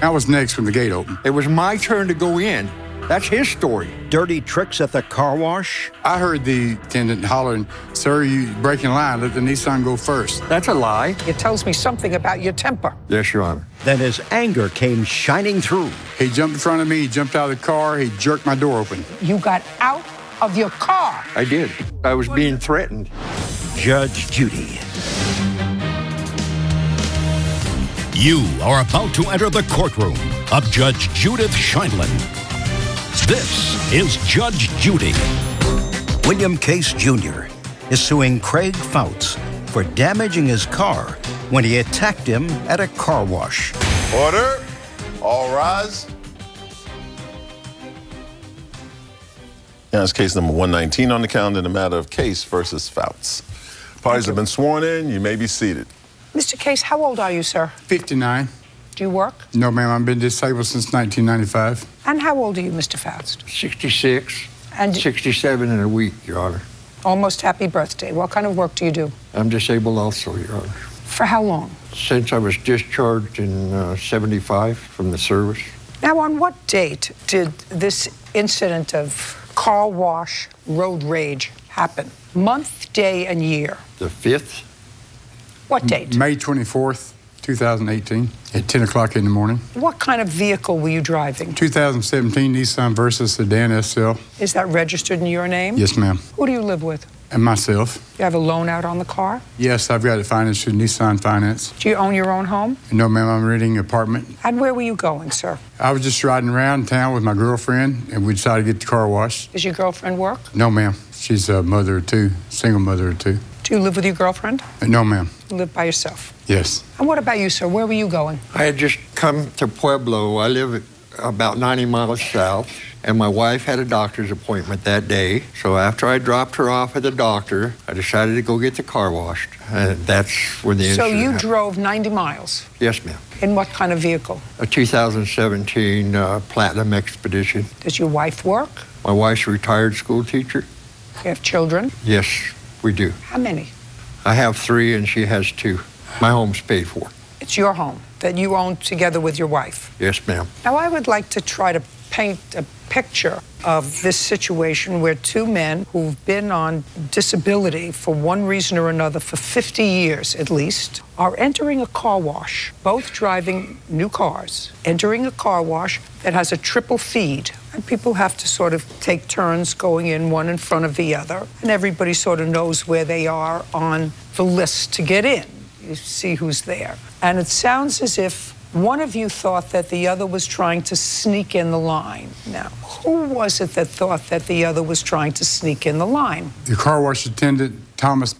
I was next when the gate opened. It was my turn to go in. That's his story. Dirty tricks at the car wash? I heard the attendant hollering, "Sir, you breaking line, let the Nissan go first." That's a lie. It tells me something about your temper. Yes, Your Honor. Then his anger came shining through. He jumped in front of me, he jumped out of the car, he jerked my door open. You got out of your car. I did. I was being threatened. Judge Judy. You are about to enter the courtroom of Judge Judith Sheindlin. This is Judge Judy. William Case Jr. is suing Craig Fouts for damaging his car when he attacked him at a car wash. Order. All rise. Now it's case number 119 on the calendar in the matter of Case versus Fouts. Parties have been sworn in. You may be seated. Mr. Case, how old are you, sir? 59. Do you work? No, ma'am, I've been disabled since 1995. And how old are you, Mr. Faust? 66, And 67 in a week, Your Honor. almost happy birthday. What kind of work do you do? I'm disabled also, Your Honor. For how long? Since I was discharged in 75 from the service. Now, on what date did this incident of car wash road rage happen? Month, day, and year. The 5th? What date? May 24th, 2018, at 10 o'clock in the morning. What kind of vehicle were you driving? 2017 Nissan Versa sedan SL. Is that registered in your name? Yes, ma'am. Who do you live with? And myself. You have a loan out on the car? Yes, I've got it financed through Nissan Finance. Do you own your own home? No, ma'am, I'm renting an apartment. And where were you going, sir? I was just riding around town with my girlfriend, and we decided to get the car washed. Does your girlfriend work? No, ma'am. She's a mother of two, single mother of two. Do you live with your girlfriend? No, ma'am. You live by yourself? Yes. And what about you, sir? Where were you going? I had just come to Pueblo. I live about 90 miles south, and my wife had a doctor's appointment that day. So after I dropped her off at the doctor, I decided to go get the car washed. And that's when the So incident you happened. drove 90 miles? Yes, ma'am. In what kind of vehicle? A 2017 Platinum Expedition. Does your wife work? My wife's a retired school teacher. You have children? Yes, we do. How many? I have 3 and she has 2. My home's paid for. It's your home that you own together with your wife. Yes, ma'am. Now, I would like to try to paint a picture of this situation where two men who've been on disability for one reason or another for 50 years at least are entering a car wash, both driving new cars, entering a car wash that has a triple feed. And people have to sort of take turns going in one in front of the other. And everybody sort of knows where they are on the list to get in. You see who's there. And it sounds as if one of you thought that the other was trying to sneak in the line. Now, who was it that thought that the other was trying to sneak in the line? The car wash attendant, Thomas,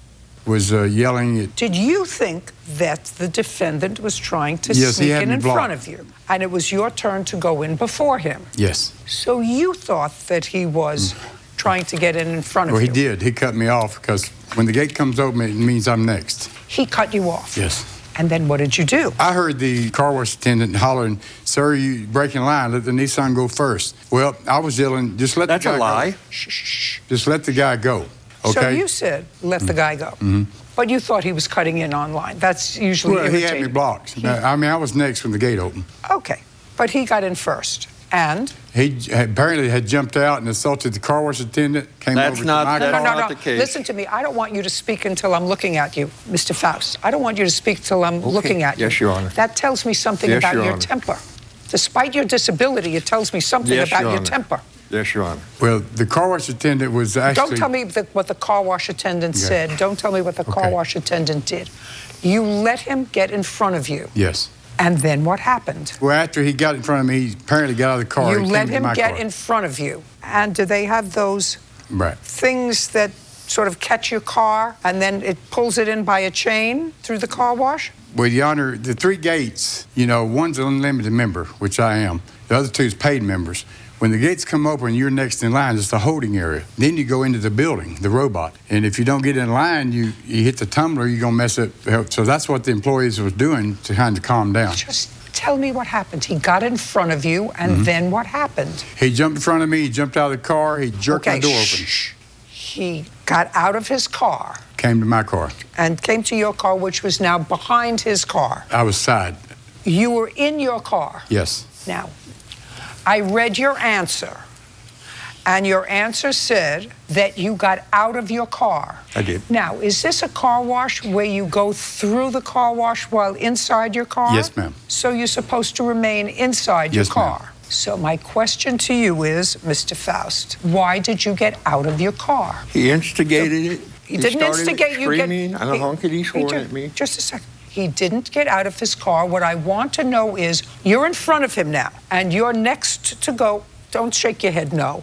was yelling at... Did you think that the defendant was trying to Yes, he sneak had in me blocked. front of you? And it was your turn to go in before him? Yes. So you thought that he was trying to get in front of Well, you? he did. He cut me off because when the gate comes open, it means I'm next. He cut you off? Yes. And then what did you do? I heard the car wash attendant hollering, "Sir, you breaking line, let the Nissan go first." Well, I was yelling, just let That's the guy a lie. go. Shh, shh, shh. Just let the guy go, okay? So you said, let the guy go. But you thought he was cutting in online. That's usually Well, he had me irritating. blocked. I mean, I was next when the gate opened. Okay. But he got in first. And? He apparently had jumped out and assaulted the car wash attendant, came That's over to not- my that's car. not the case. Listen to me. I don't want you to speak until I'm looking at you, Mr. Faust. I don't want you to speak till I'm looking at you. Yes, Your Honor. That tells me something Yes, about Your your Honor. temper. Despite your disability, it tells me something Yes, about Your your Honor. temper. Yes, Your Honor. Well, the car wash attendant was actually... Don't tell me what the car wash attendant said. Don't tell me what the car Okay. wash attendant did. You let him get in front of you. Yes. And then what happened? Well, after he got in front of me, he apparently got out of the car. You and let came to him my get car. in front of you. And do they have those Right. things that sort of catch your car and then it pulls it in by a chain through the car wash? Well, Your Honor, the 3 gates, one's an unlimited member, which I am. The other 2 is paid members. When the gates come open, you're next in line. It's the holding area. Then you go into the building, the robot. And if you don't get in line, you hit the tumbler, you're going to mess up. So that's what the employees was doing to kind of calm down. Just tell me what happened. He got in front of you, and then what happened? He jumped in front of me. He jumped out of the car. He jerked my door open. Shh. He got out of his car Came to my car. and came to your car, which was now behind his car. I was side You were in your car. Yes. Now, I read your answer, and your answer said that you got out of your car. I did. Now, is this a car wash where you go through the car wash while inside your car? Yes, ma'am. So you're supposed to remain inside your Yes, car. ma'am. So my question to you is, Mr. Faust, why did you get out of your car? He instigated it. He didn't started instigate you. screaming and honking his horn at me. Just a second. He didn't get out of his car. What I want to know is, you're in front of him now, and you're next to go. Don't shake your head no.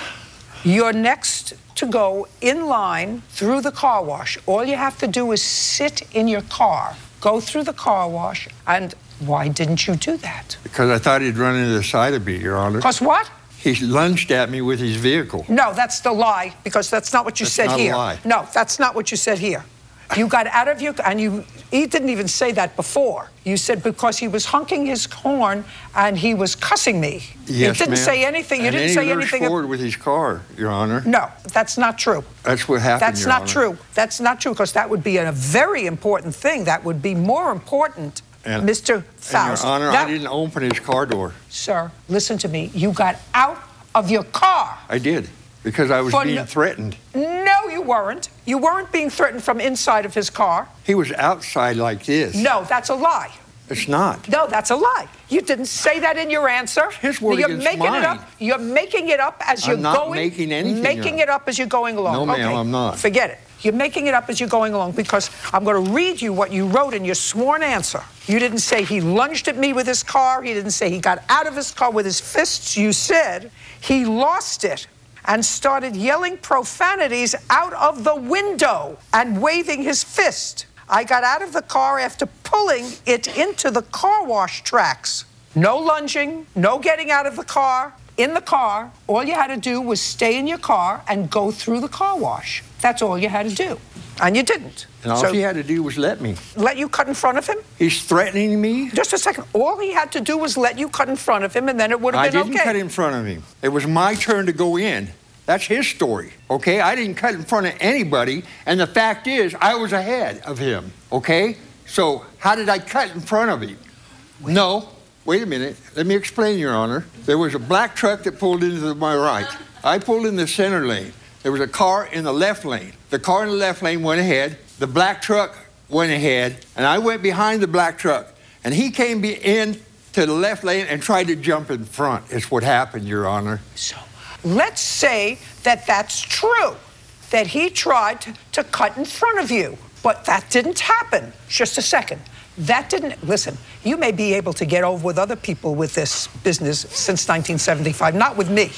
You're next to go in line through the car wash. All you have to do is sit in your car, go through the car wash, and why didn't you do that? Because I thought he'd run into the side of me, Your Honor. Because what? He lunged at me with his vehicle. No, that's the lie, because that's not what you said not a here. lie. No, that's not what you said here. You got out of your, and he didn't even say that before. You said because he was honking his horn and he was cussing me. Yes, you didn't ma'am. say anything. You and didn't then say he lurched anything. forward with his car, Your Honor. No, that's not true. That's what happened, That's Your not Honor. true. That's not true, because that would be a very important thing. That would be more important, And- Mr. Faust. And Your Honor, That- I didn't open his car door. Sir, listen to me. You got out of your car. I did, because I was For being no- threatened. No, you weren't. You weren't being threatened from inside of his car. He was outside like this. No, that's a lie. It's not. No, that's a lie. You didn't say that in your answer. His word You're against making it mine. up. You're making it up as you're I'm not going. making anything Making up. it up as you're going along. No, ma'am, Okay, I'm not. Forget it. You're making it up as you're going along, because I'm going to read you what you wrote in your sworn answer. You didn't say he lunged at me with his car. He didn't say he got out of his car with his fists. You said he lost it and started yelling profanities out of the window and waving his fist. I got out of the car after pulling it into the car wash tracks. No lunging, no getting out of the car. In the car, all you had to do was stay in your car and go through the car wash. That's all you had to do. And you didn't. And all So, he had to do was let me. let you cut in front of him? He's threatening me. Just a second. All he had to do was let you cut in front of him, and then it would I have been didn't okay. cut in front of him. It was my turn to go in. That's his story, okay? I didn't cut in front of anybody, and the fact is, I was ahead of him, okay? So how did I cut in front of him? No, wait a minute. Let me explain, Your Honor. There was a black truck that pulled into my right. I pulled in the center lane. There was a car in the left lane. The car in the left lane went ahead. The black truck went ahead, and I went behind the black truck. And he came in to the left lane and tried to jump in front. It's what happened, Your Honor. So let's say that that's true, that he tried to cut in front of you, but that didn't happen. Just a second. That didn't, listen, you may be able to get over with other people with this business since 1975, not with me.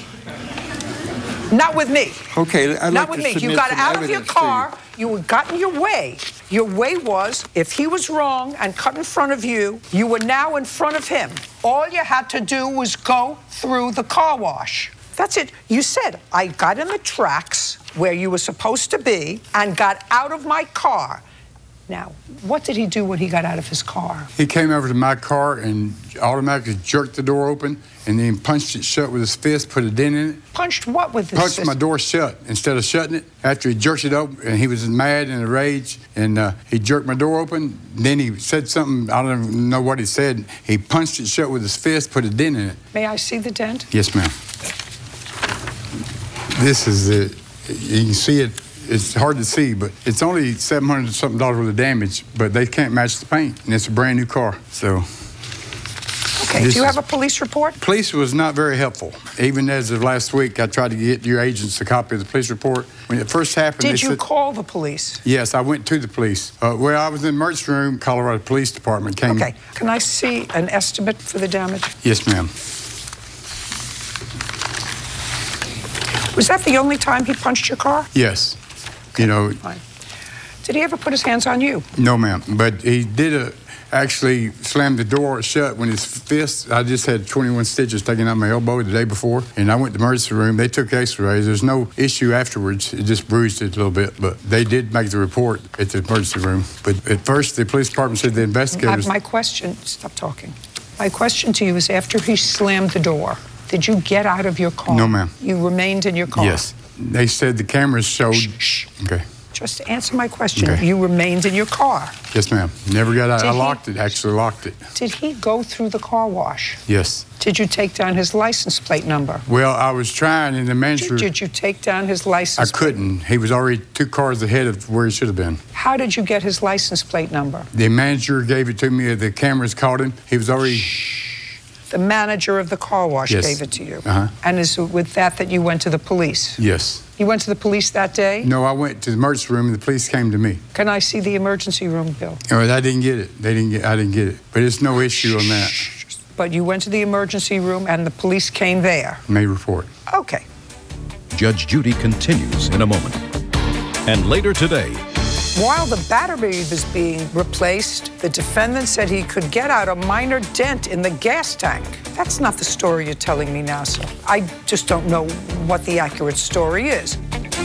Not with me. Okay, I'd Not like with to me. You submit got some out of your evidence to car, you got in your way. Your way was, if he was wrong and cut in front of you, you were now in front of him. All you had to do was go through the car wash. That's it. You said, I got in the tracks where you were supposed to be and got out of my car. Now, what did he do when he got out of his car? He came over to my car and automatically jerked the door open and then punched it shut with his fist, put a dent in it. Punched what with his Punched fist? my door shut instead of shutting it. After he jerked it open, and he was mad and in a rage, and he jerked my door open. Then he said something, I don't even know what he said. He punched it shut with his fist, put a dent in it. May I see the dent? Yes, ma'am. This is it. You can see it. It's hard to see, but it's only $700 something worth of damage, but they can't match the paint, and it's a brand new car. So Okay, This do you is- have a police report? police was not very helpful. Even as of last week, I tried to get your agents a copy of the police report. When it first happened, they Did you said, call the police? yes, I went to the police. Well, I was in the emergency room. Colorado Police Department came. Okay, can I see an estimate for the damage? Yes, ma'am. Was that the only time he punched your car? Yes. You know, Fine. Did he ever put his hands on you? no, ma'am. But he did actually slam the door shut when his fist. I just had 21 stitches taken out my elbow the day before, and I went to the emergency room. They took X-rays. There's no issue afterwards. It just bruised it a little bit, but they did make the report at the emergency room. But at first, the police department said the investigators. My question, stop talking. My question to you is, after he slammed the door, did you get out of your car? No, ma'am. You remained in your car? Yes. They said the cameras showed. Shh. Okay. Just answer my question. Okay. You remained in your car. Yes, ma'am. Never got out. Did I he- locked it, actually locked it. Did he go through the car wash? Yes. Did you take down his license plate number? Well, I was trying, and the manager, Did you take down his I license plate? couldn't. He was already 2 cars ahead of where he should have been. How did you get his license plate number? The manager gave it to me. The cameras caught him. He was already. The manager of the car wash Yes. gave it to you. Uh-huh. And is it with that you went to the police? Yes. You went to the police that day? No, I went to the emergency room, and the police came to me. Can I see the emergency room, Bill? I didn't get it. I didn't get it. But it's no issue on that. But you went to the emergency room and the police came there. May report. Okay. Judge Judy continues in a moment. And later today, While the battery was being replaced, the defendant said he could get out a minor dent in the gas tank. That's not the story you're telling me now, sir. I just don't know what the accurate story is.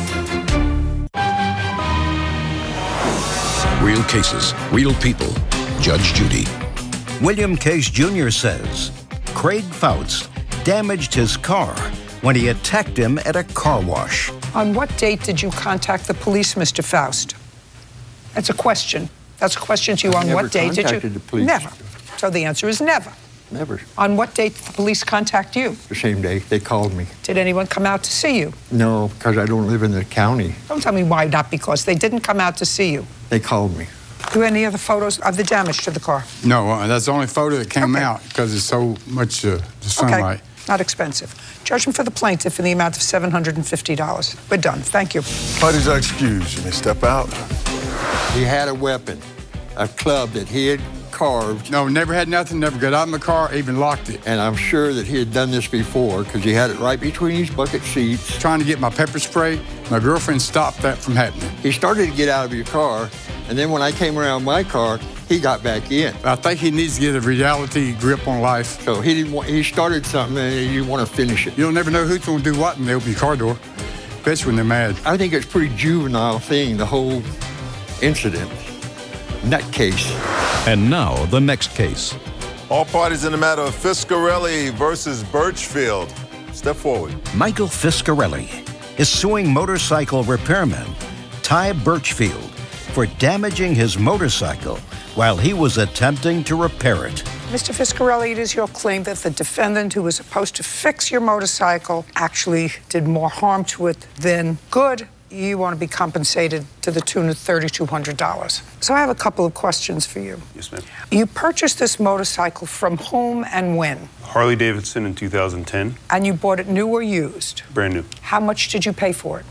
real cases, real people. Judge Judy. William Case Jr. says Craig Fouts damaged his car when he attacked him at a car wash. On what date did you contact the police, Mr. Faust? That's a question. That's a question to you. I On never what date did you? contacted the police. Never. So the answer is never. Never. On what date did the police contact you? The same day they called me. Did anyone come out to see you? No, because I don't live in the county. Don't tell me why not because. They didn't come out to see you. They called me. Do any other photos of the damage to the car? No, that's the only photo that came Okay. out because it's so much the sunlight. Okay, not expensive. Judgment for the plaintiff in the amount of $750. We're done. Thank you. Parties are excused. You may step out. He had a weapon, a club that he had carved, No, never had nothing, never got out of my car, even locked it. and I'm sure that he had done this before because he had it right between his bucket seats. Trying to get my pepper spray, my girlfriend stopped that from happening. He started to get out of your car, and then when I came around my car, he got back in. I think he needs to get a reality grip on life. So he started something and he didn't want to finish it. You'll never know who's going to do what when they open your car door, especially when they're mad. I think it's a pretty juvenile thing, the whole incident. Nutcase. And now, the next case. All parties in the matter of Fiscarelli versus Birchfield. Step forward. Michael Fiscarelli is suing motorcycle repairman Ty Birchfield for damaging his motorcycle while he was attempting to repair it. Mr. Fiscarelli, it is your claim that the defendant who was supposed to fix your motorcycle actually did more harm to it than good. You want to be compensated to the tune of $3,200. So I have a couple of questions for you. Yes, ma'am. You purchased this motorcycle from whom and when? Harley Davidson in 2010, And you bought it new or used? brand new. How much did you pay for it?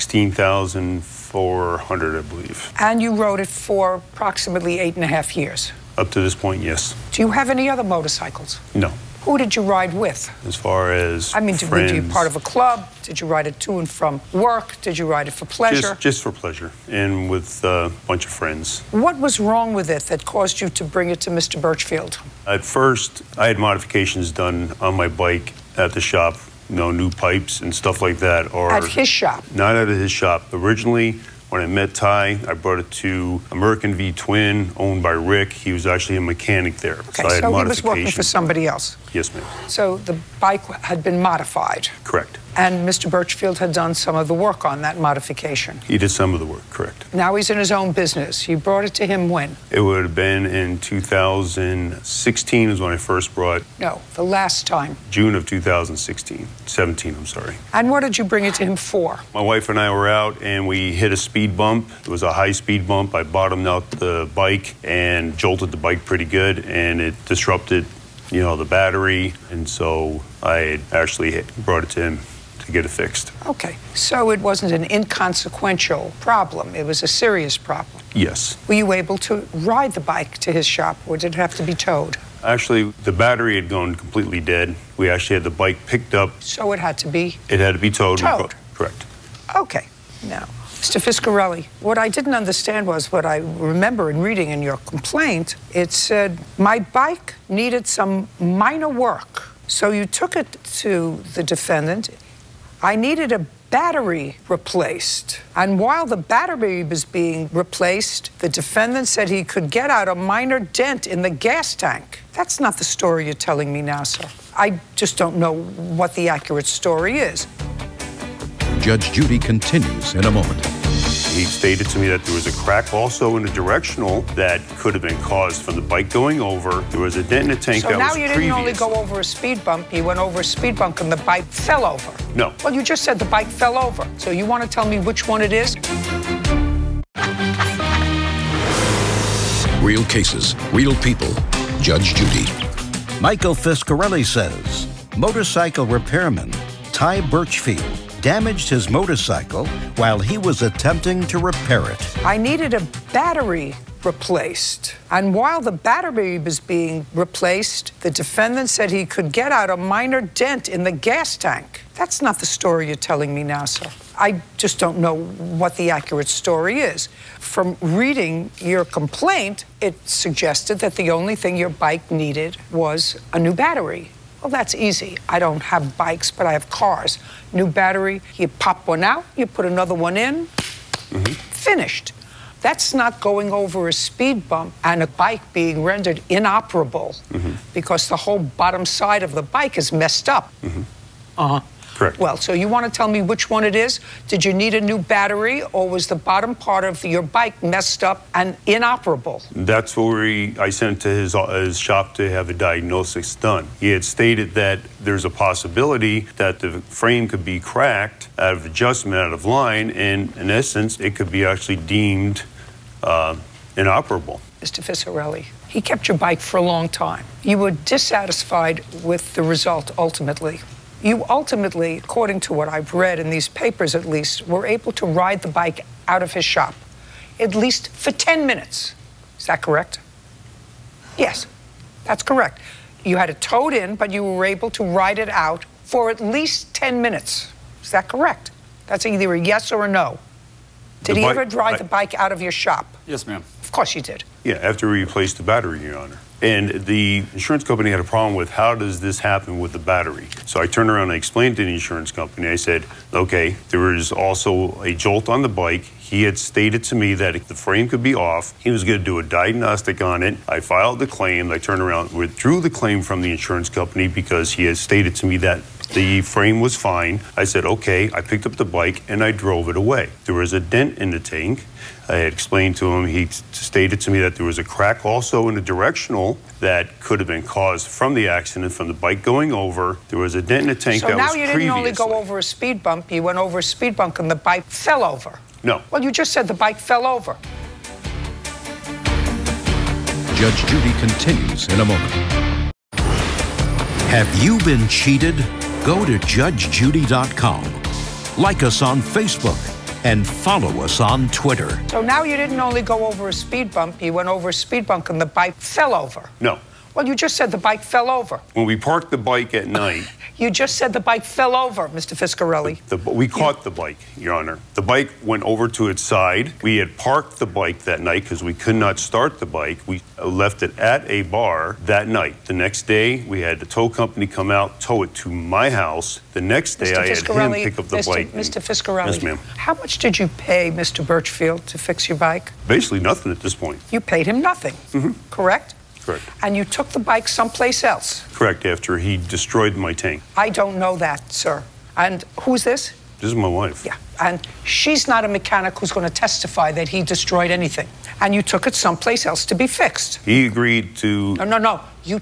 $16,400, I believe. And you rode it for approximately 8.5 years. Up to this point, yes. Do you have any other motorcycles? No. Who did you ride with? As far as I mean, were you friends, part of a club? Did you ride it to and from work? Did you ride it for pleasure? just for pleasure and with a bunch of friends. What was wrong with it that caused you to bring it to Mr. Birchfield? At first, I had modifications done on my bike at the shop, new pipes and stuff like that. Or At his shop? Not at his shop. Originally, when I met Ty, I brought it to American V Twin, owned by Rick. He was actually a mechanic there. Okay, I had so he was working for modifications. somebody else. Yes, ma'am. So the bike had been modified, Correct. and Mr. Birchfield had done some of the work on that modification. He did some of the work, correct. Now he's in his own business. You brought it to him when? It would have been in 2016 is when I first brought, No, the last time. June of 2016, 17, I'm sorry. And what did you bring it to him for? My wife and I were out and we hit a speed bump. It was a high speed bump. I bottomed out the bike and jolted the bike pretty good, and it disrupted, the battery. And so I had actually brought it to him to get it fixed. Okay, so it wasn't an inconsequential problem. It was a serious problem. Yes. Were you able to ride the bike to his shop, or did it have to be towed? Actually, the battery had gone completely dead. We actually had the bike picked up. So it had to be It had to be towed. Towed. Correct. okay. Now, Mr. Fiscarelli, what I didn't understand was what I remember in reading in your complaint. It said, my bike needed some minor work. So you took it to the defendant. I needed a battery replaced. And while the battery was being replaced, the defendant said he could get out a minor dent in the gas tank. That's not the story you're telling me now, sir. I just don't know what the accurate story is. Judge Judy continues in a moment. He stated to me that there was a crack also in the directional that could have been caused from the bike going over. There was a dent in the tank So that now was you previous. didn't only go over a speed bump, you went over a speed bump and the bike fell over. No. Well, you just said the bike fell over. So you want to tell me which one it is? Real cases, real people. Judge Judy. Michael Fiscarelli says motorcycle repairman Ty Birchfield damaged his motorcycle while he was attempting to repair it. I needed a battery replaced. And while the battery was being replaced, the defendant said he could get out a minor dent in the gas tank. That's not the story you're telling me now, sir. I just don't know what the accurate story is. From reading your complaint, it suggested that the only thing your bike needed was a new battery. Well, that's easy. I don't have bikes, but I have cars. New battery, you pop one out, you put another one in, finished. That's not going over a speed bump and a bike being rendered inoperable because the whole bottom side of the bike is messed up. Correct. Well, so you want to tell me which one it is? Did you need a new battery, or was the bottom part of your bike messed up and inoperable? That's where I sent to his shop to have a diagnosis done. He had stated that there's a possibility that the frame could be cracked out of adjustment, out of line, and in essence, it could be actually deemed inoperable. Mr. Fiscarelli, he kept your bike for a long time. You were dissatisfied with the result ultimately. You ultimately, according to what I've read in these papers at least, were able to ride the bike out of his shop, at least for 10 minutes. Is that correct? Yes, that's correct. You had it towed in, but you were able to ride it out for at least 10 minutes. Is that correct? That's either a yes or a no. Did he ever drive the bike out of your shop? Yes, ma'am. Of course you did. Yeah, after we replaced the battery, Your Honor. And the insurance company had a problem with how does this happen with the battery. So I turned around and I explained to the insurance company. I said, okay, there was also a jolt on the bike. He had stated to me that if the frame could be off, he was going to do a diagnostic on it. I filed the claim. I turned around, withdrew the claim from the insurance company because he had stated to me that the frame was fine. I said, okay. I picked up the bike and I drove it away. There was a dent in the tank. I had explained to him, he stated to me that there was a crack also in the directional that could have been caused from the accident, from the bike going over. There was a dent in the tank that was So now you didn't only go over a speed bump, you went over a speed bump and the bike fell over. No. Well, you just said the bike fell over. Judge Judy continues in a moment. Have you been cheated? Go to judgejudy.com. Like us on Facebook and follow us on Twitter. So now you didn't only go over a speed bump, you went over a speed bump and the bike fell over. No. Well, you just said the bike fell over. When we parked the bike at night, You just said the bike fell over, Mr. Fiscarelli. we caught the bike, Your Honor. The bike went over to its side. We had parked the bike that night because we could not start the bike. We left it at a bar that night. The next day, we had the tow company come out, tow it to my house. The next day, I had him pick up the bike. Mr. Fiscarelli. Yes, ma'am. How much did you pay Mr. Birchfield to fix your bike? Basically nothing at this point. You paid him nothing, correct? Correct. And you took the bike someplace else. Correct, after he destroyed my tank. I don't know that, sir. And who's this? This is my wife. Yeah. And she's not a mechanic who's going to testify that he destroyed anything. And you took it someplace else to be fixed. He agreed to... No. You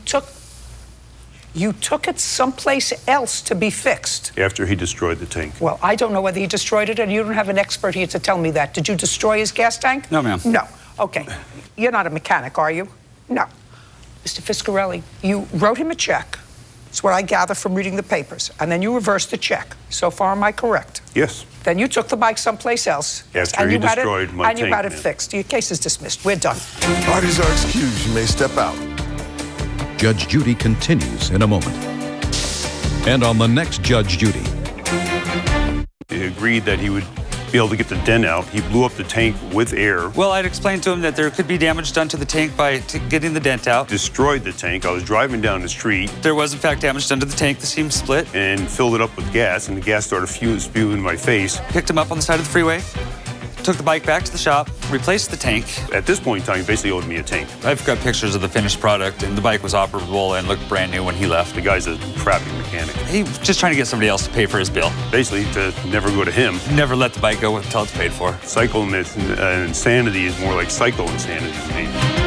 took it someplace else to be fixed. After he destroyed the tank. Well, I don't know whether he destroyed it, and you don't have an expert here to tell me that. Did you destroy his gas tank? No, ma'am. No. Okay. You're not a mechanic, are you? No. Mr. Fiscarelli, you wrote him a check. That's what I gather from reading the papers. And then you reversed the check. So far, am I correct? Yes. Then you took the bike someplace else. After and he you had destroyed my And you tank, had it ma'am. fixed. Your case is dismissed. We're done. Parties are excused. You may step out. Judge Judy continues in a moment. And on the next Judge Judy. He agreed that he would be able to get the dent out. He blew up the tank with air. Well, I'd explained to him that there could be damage done to the tank by getting the dent out. Destroyed the tank. I was driving down the street There was, in fact, damage done to the tank. The seam split. and filled it up with gas, and the gas started spewing in my face. Picked him up on the side of the freeway. took the bike back to the shop, replaced the tank. At this point in time, he basically owed me a tank. I've got pictures of the finished product, and the bike was operable and looked brand new when he left. The guy's a crappy mechanic. He was just trying to get somebody else to pay for his bill. Basically, to never go to him. Never let the bike go until it's paid for. Cycle insanity is more like psycho insanity to me.